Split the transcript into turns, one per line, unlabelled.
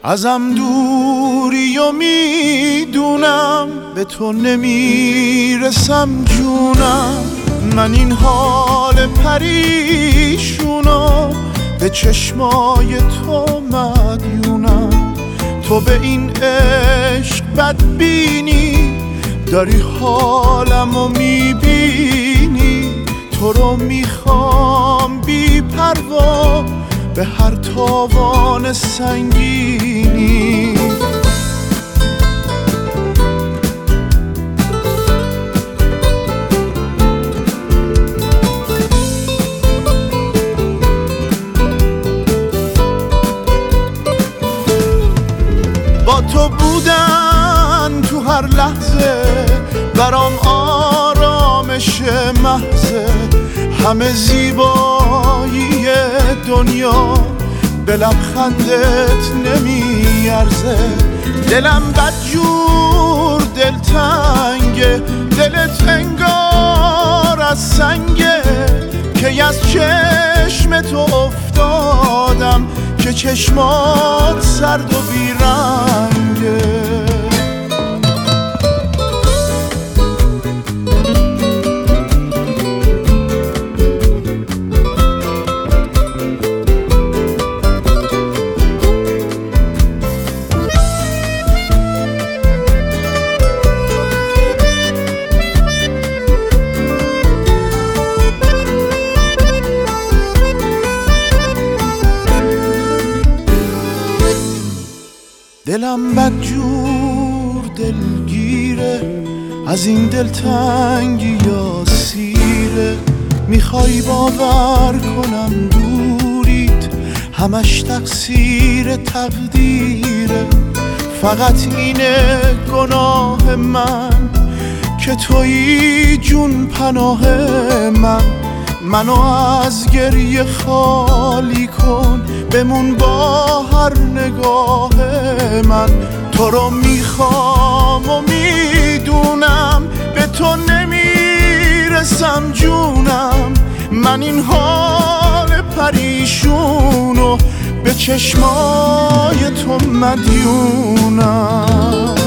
ازم دوری و میدونم به تو نمیرسم جونم. من این حال پریشونو به چشمای تو مدیونم. تو به این عشق بدبینی داری حالمو میبینی. تو رو میخوام بی پروا به هر تاوان سنگینی. با تو بودن تو هر لحظه برام آرامش محضه. همه زیبایی دنیا به لبخندت نمیارزه. دلم بدجور دلتنگه، دلت انگار از سنگه که از چشم تو افتادم که چشمات سرد و بیرنگه. دلم بدجور دلگیره، از این دلتنگی یا سیره. میخوای باور کنم دوریت همش تقصیر تقدیره. فقط اینه گناه من که تویی جون پناه من. منو از گریه خالی کن، بمون با هر نگاه من. تو رو میخوام و میدونم به تو نمیرسم جونم. من این حال پریشونو به چشمای تو مدیونم.